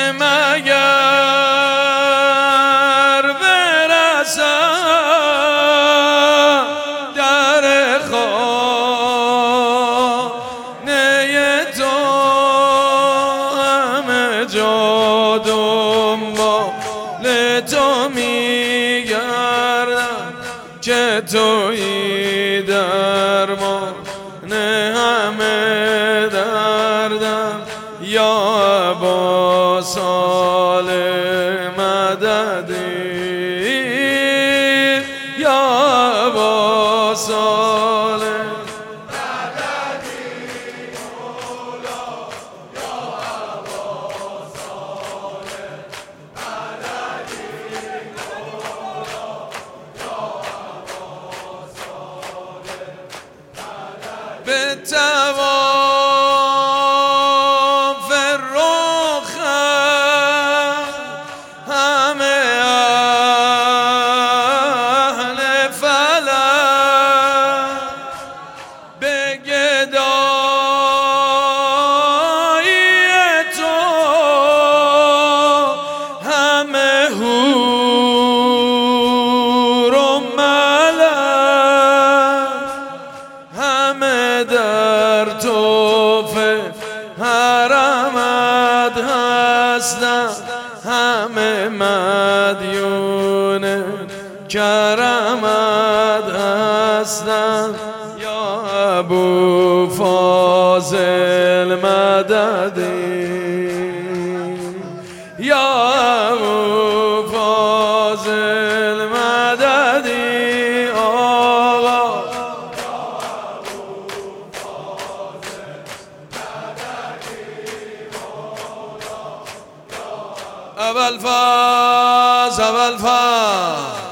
مگر برسم در خانه تو، همه جا دنبال تو میگردم که تویی درمان همه دردم. یا ابا صالح مددی، یا ابا صالح مددی مولا، یا ابا صالح مددی مولا، یا ابا صالح مددی. در توف حرمت هستم، همه مدیون کرمت هستم. یا ابو فاضل مددی، یا ابو فاضل مددی آقا. اول فاز اول فاز